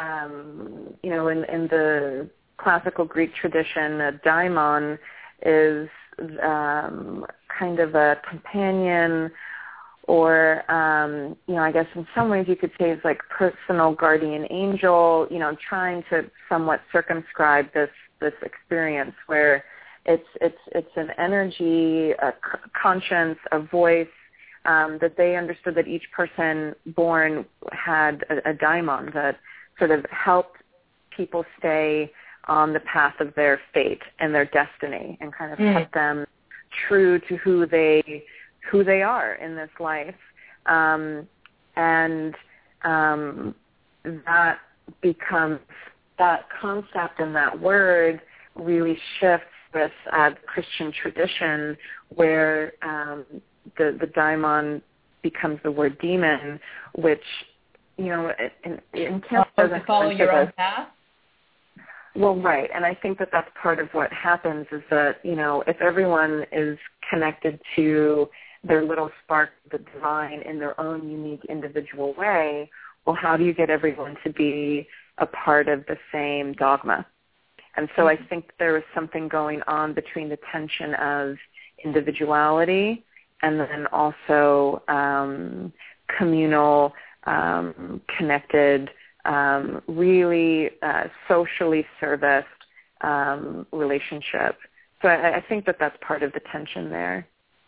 the classical Greek tradition, a daimon is kind of a companion, or, I guess in some ways you could say it's like personal guardian angel, trying to somewhat circumscribe this experience where it's an energy, a conscience, a voice, that they understood that each person born had a daimon that sort of helped people stay on the path of their fate and their destiny, and kind of kept them true to who they are in this life. That becomes, that concept and that word really shifts with Christian tradition, where the daimon becomes the word demon, which, you know, in Campbell to follow your own path? Well, right. And I think that that's part of what happens is that, you know, if everyone is connected to their little spark of the divine in their own unique individual way, well, how do you get everyone to be a part of the same dogma? And so I think there was something going on between the tension of individuality and then also communal, connected, really socially serviced relationship. So I think that that's part of the tension there.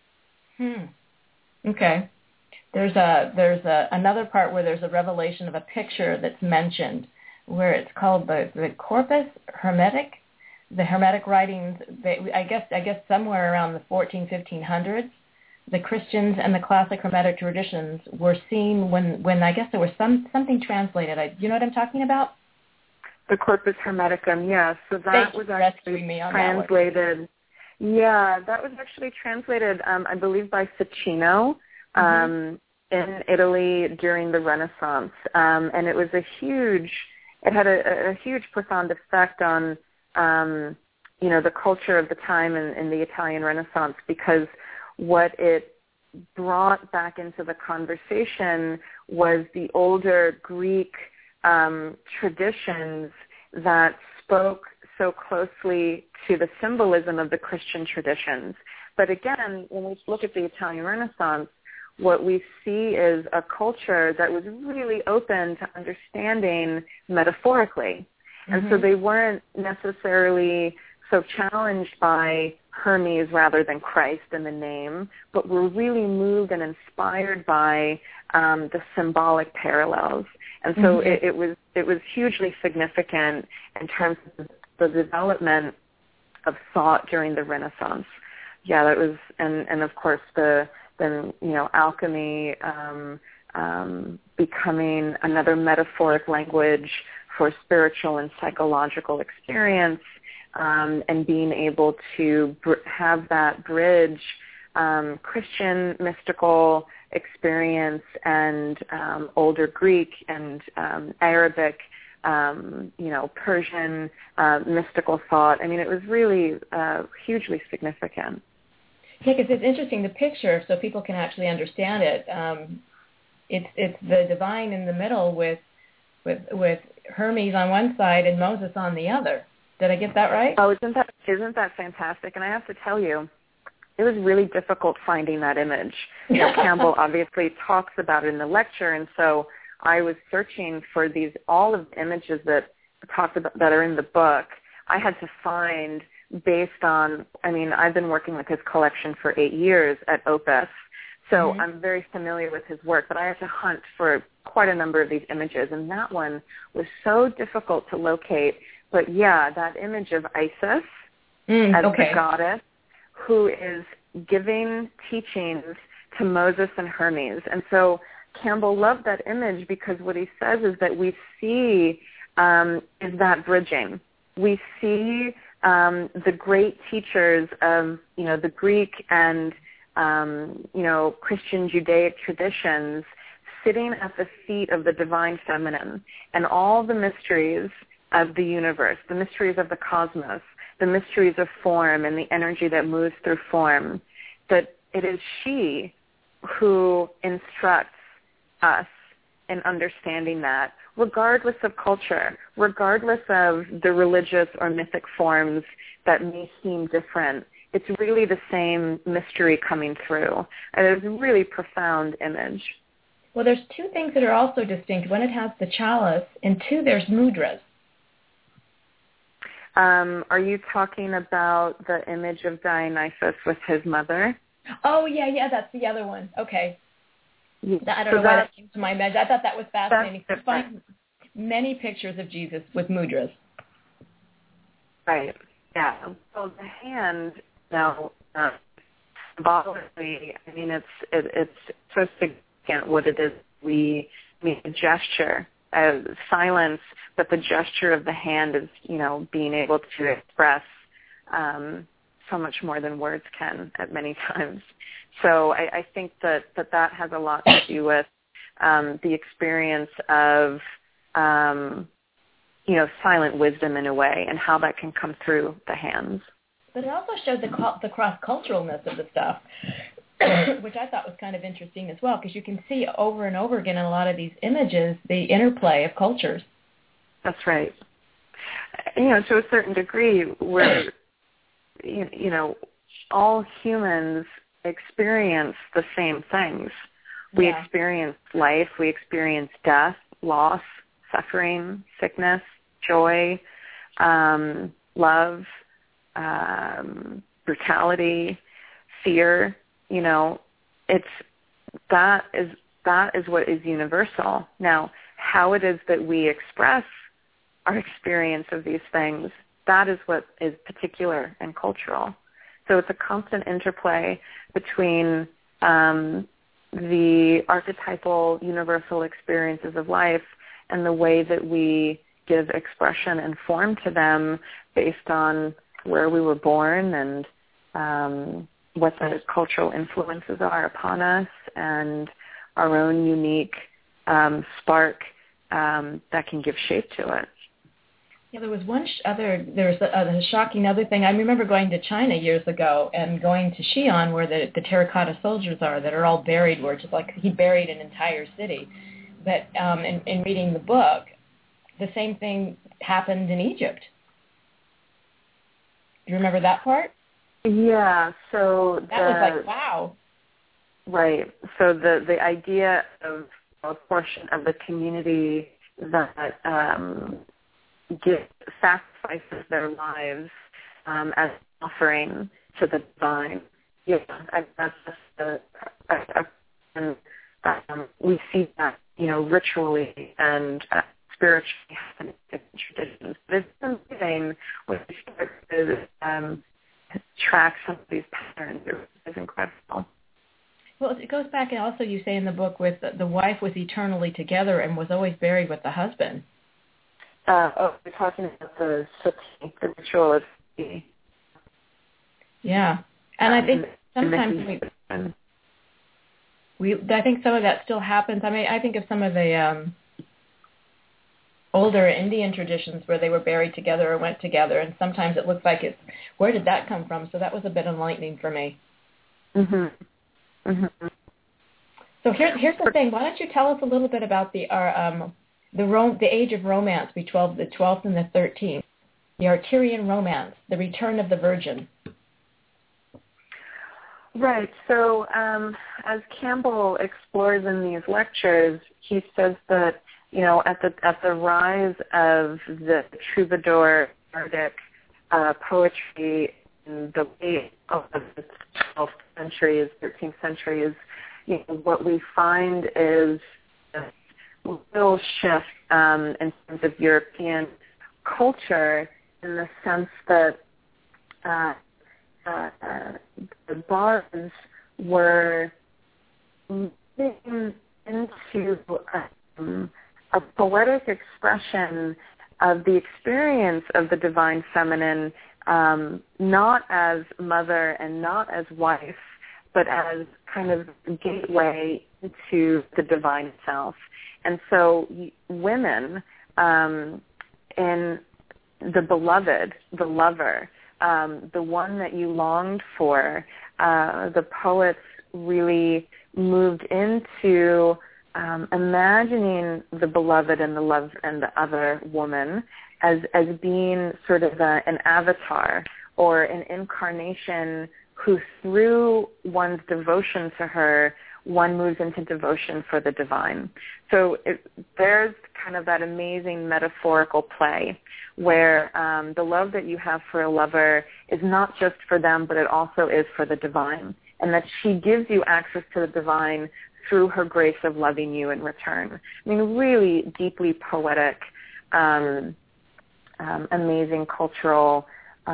Okay. There's another part where there's a revelation of a picture that's mentioned, where it's called the Corpus Hermetic, the Hermetic writings. I guess somewhere around the 1500s, the Christians and the classic Hermetic traditions were seen when I guess there was something translated. Do you know what I'm talking about? The Corpus Hermeticum, yes. So that was actually translated. Yeah, that was actually translated, I believe, by Ficino in Italy during the Renaissance, and it was it had a huge, profound effect on, you know, the culture of the time in the Italian Renaissance, because what it brought back into the conversation was the older Greek traditions that spoke so closely to the symbolism of the Christian traditions. But again, when we look at the Italian Renaissance, what we see is a culture that was really open to understanding metaphorically. And so they weren't necessarily so challenged by Hermes rather than Christ in the name, but were really moved and inspired by the symbolic parallels. And so it was hugely significant in terms of the development of thought during the Renaissance. Yeah, that was, and of course then you know, alchemy becoming another metaphoric language for spiritual and psychological experience, and being able to have that bridge Christian mystical experience and older Greek and Arabic, you know, Persian mystical thought. I mean, it was really hugely significant. Yeah, because it's interesting, the picture, so people can actually understand it. It's the divine in the middle with Hermes on one side and Moses on the other. Did I get that right? Oh, isn't that fantastic? And I have to tell you, it was really difficult finding that image. You know, Campbell obviously talks about it in the lecture, and so I was searching for all of the images that are in the book. I had to find based on, I mean, I've been working with his collection for 8 years at Opus, so I'm very familiar with his work, but I had to hunt for quite a number of these images, and that one was so difficult to locate. But yeah, that image of Isis as the goddess who is giving teachings to Moses and Hermes. And so Campbell loved that image because what he says is that we see is that bridging. We see the great teachers of, you know, the Greek and, you know, Christian Judaic traditions sitting at the feet of the divine feminine and all the mysteries of the universe, the mysteries of the cosmos, the mysteries of form and the energy that moves through form, that it is she who instructs us in understanding that, regardless of culture, regardless of the religious or mythic forms that may seem different. It's really the same mystery coming through. And it's a really profound image. Well, there's two things that are also distinct. One, it has the chalice, and two, there's mudras. Are you talking about the image of Dionysus with his mother? Oh, yeah, that's the other one. Okay. Yeah. I don't know why that came to my mind. I thought that was fascinating. You find many pictures of Jesus with mudras. Right. Yeah. So the hand, now, symbolically, I mean, it's so significant what it is we make a gesture. Silence, but the gesture of the hand is, you know, being able to express so much more than words can at many times. So I think that has a lot to do with the experience of, silent wisdom in a way, and how that can come through the hands. But it also showed the cross-culturalness of the stuff, which I thought was kind of interesting as well, because you can see over and over again in a lot of these images the interplay of cultures. That's right. To a certain degree, we're, all humans experience the same things. We experience life, we experience death, loss, suffering, sickness, joy, love, brutality, fear. That is what is universal. Now, how it is that we express our experience of these things, that is what is particular and cultural. So it's a constant interplay between the archetypal universal experiences of life and the way that we give expression and form to them based on where we were born and what the cultural influences are upon us, and our own unique spark that can give shape to it. Yeah, there was a shocking other thing. I remember going to China years ago and going to Xi'an, where the terracotta soldiers are that are all buried, where it's just like he buried an entire city. But in reading the book, the same thing happened in Egypt. Do you remember that part? Yeah, so that was like, wow. Right. So the idea of a portion of the community that sacrifices their lives as an offering to the divine. Yeah, that's we see that, ritually and spiritually happening in traditions. There's something when we start to track some of these patterns is incredible. Well, it goes back, and also you say in the book with the wife was eternally together and was always buried with the husband. We're talking about the ritual of the... Yeah, and I think sometimes I think some of that still happens. I mean, I think of some of the older Indian traditions where they were buried together or went together, and sometimes it looks like where did that come from? So that was a bit enlightening for me. Mhm. Mm-hmm. So here's the thing. Why don't you tell us a little bit about the age of romance between the 12th and the 13th, the Arturian romance, the return of the Virgin. Right. So as Campbell explores in these lectures, he says that at the rise of the troubadour Nordic poetry in the late of the 12th century, 13th century, is what we find is a real shift in terms of European culture, in the sense that the bards were moving into a poetic expression of the experience of the divine feminine, not as mother and not as wife, but as kind of gateway to the divine itself. And so women in the beloved, the lover, the one that you longed for, the poets really moved into imagining the beloved and the love and the other woman as being sort of an avatar or an incarnation who, through one's devotion to her, one moves into devotion for the divine. So there's kind of that amazing metaphorical play where the love that you have for a lover is not just for them, but it also is for the divine, and that she gives you access to the divine through her grace of loving you in return. I mean, really deeply poetic, amazing cultural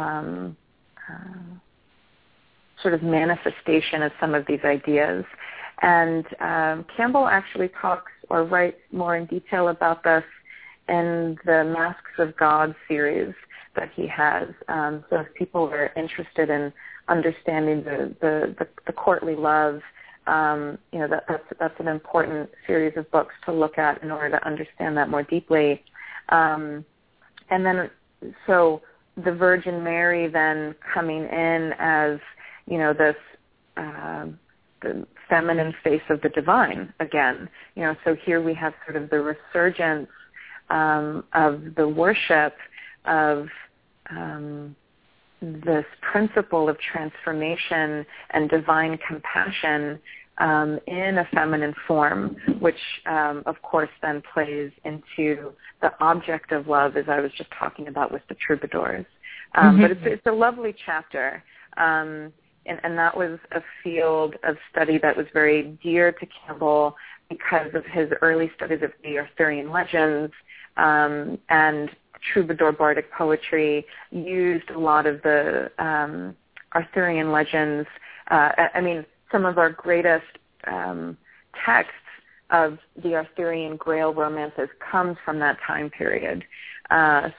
sort of manifestation of some of these ideas. And Campbell actually talks or writes more in detail about this in the Masks of God series that he has. So if people are interested in understanding the courtly love, that's an important series of books to look at in order to understand that more deeply. And then, so the Virgin Mary then coming in as, this the feminine face of the divine again. So here we have sort of the resurgence of the worship of this principle of transformation and divine compassion in a feminine form, which, of course, then plays into the object of love, as I was just talking about with the troubadours. But it's a lovely chapter, and that was a field of study that was very dear to Campbell because of his early studies of the Arthurian legends, and troubadour bardic poetry used a lot of the Arthurian legends. Some of our greatest texts of the Arthurian Grail romances comes from that time period. It's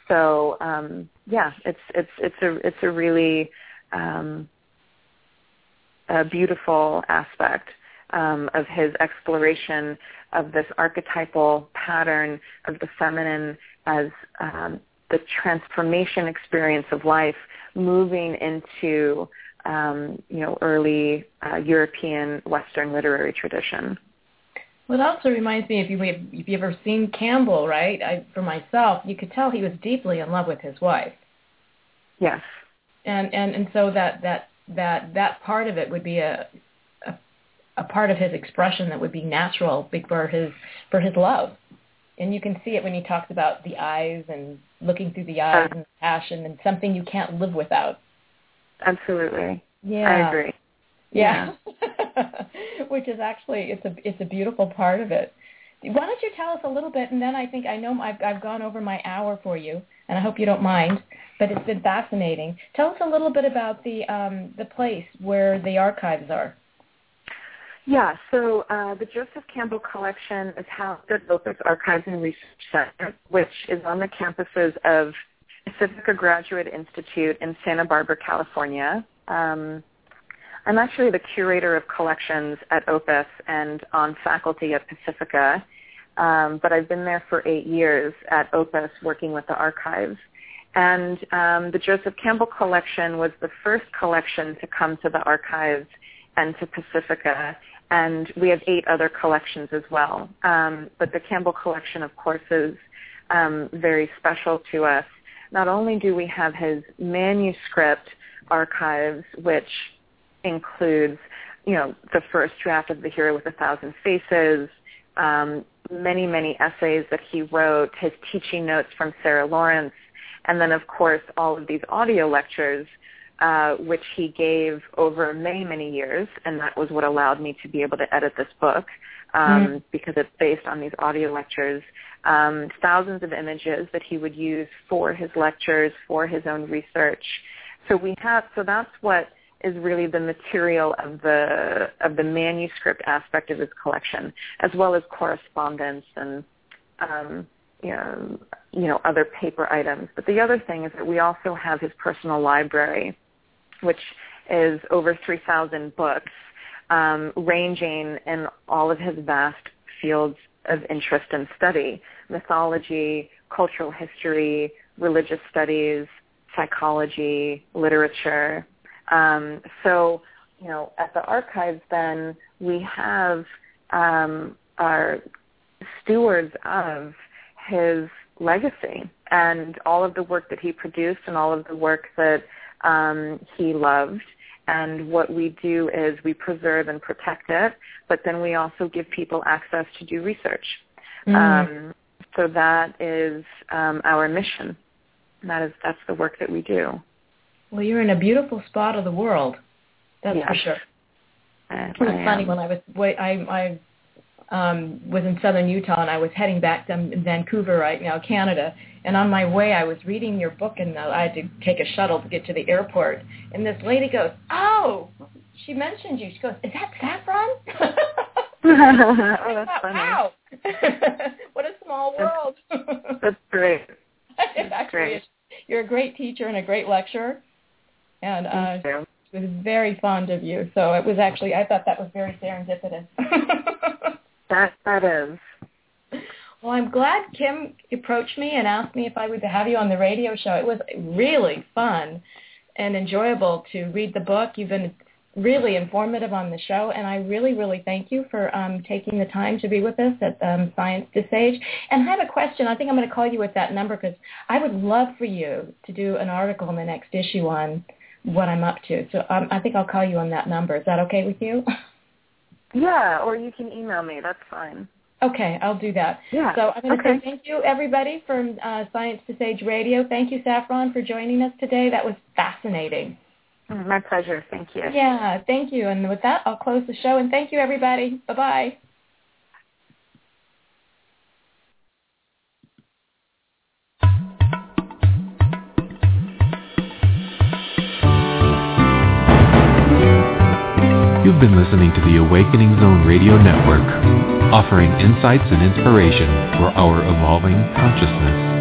a really a beautiful aspect of his exploration of this archetypal pattern of the feminine as the transformation experience of life moving into early European Western literary tradition. Well, it also reminds me, if you've ever seen Campbell, right? For myself, you could tell he was deeply in love with his wife. Yes. And so that part of it would be a part of his expression that would be natural for his love. And you can see it when he talks about the eyes and looking through the eyes and passion and something you can't live without. Absolutely. Yeah. I agree. Yeah. Which is actually, it's a beautiful part of it. Why don't you tell us a little bit, and then I know I've gone over my hour for you, and I hope you don't mind, but it's been fascinating. Tell us a little bit about the place where the archives are. Yeah, so the Joseph Campbell Collection is housed at Opus Archives and Research Center, which is on the campuses of Pacifica Graduate Institute in Santa Barbara, California. I'm actually the curator of collections at Opus and on faculty at Pacifica, but I've been there for 8 years at Opus working with the archives. And the Joseph Campbell Collection was the first collection to come to the archives and to Pacifica, and we have 8 other collections as well. But the Campbell Collection, of course, is very special to us. Not only do we have his manuscript archives, which includes, the first draft of The Hero with 1,000 Faces, many, many essays that he wrote, his teaching notes from Sarah Lawrence, and then, of course, all of these audio lectures, which he gave over many, many years, and that was what allowed me to be able to edit this book, because it's based on these audio lectures, thousands of images that he would use for his lectures, for his own research. So that's what is really the material of the manuscript aspect of his collection, as well as correspondence and other paper items. But the other thing is that we also have his personal library, which is over 3,000 books, ranging in all of his vast fields of interest and study: mythology, cultural history, religious studies, psychology, literature. So, at the archives then, we have our stewards of his legacy and all of the work that he produced and all of the work that he loved. And what we do is we preserve and protect it, but then we also give people access to do research. So that is our mission. That's the work that we do. Well, you're in a beautiful spot of the world. That's for sure. It was funny when I was in southern Utah, and I was heading back to Vancouver right now, Canada. And on my way, I was reading your book, and I had to take a shuttle to get to the airport. And this lady goes, "Oh, she mentioned you." She goes, "Is that Saffron?" Oh, that's funny. Wow. What a small world. That's great. It actually is. You're a great teacher and a great lecturer. And Thank you. I was very fond of you. So it was actually, I thought that was very serendipitous. That is. Well, I'm glad Kim approached me and asked me if I would have you on the radio show. It was really fun and enjoyable to read the book. You've been really informative on the show, and I really, really thank you for taking the time to be with us at Science to Sage. And I have a question. I think I'm going to call you with that number because I would love for you to do an article in the next issue on what I'm up to. So I think I'll call you on that number. Is that okay with you? Yeah, or you can email me. That's fine. Okay, I'll do that. Yeah. So I'm going to say thank you, everybody, from Science to Sage Radio. Thank you, Saffron, for joining us today. That was fascinating. My pleasure. Thank you. Yeah, thank you. And with that, I'll close the show. And thank you, everybody. Bye-bye. You've been listening to the Awakening Zone Radio Network, offering insights and inspiration for our evolving consciousness.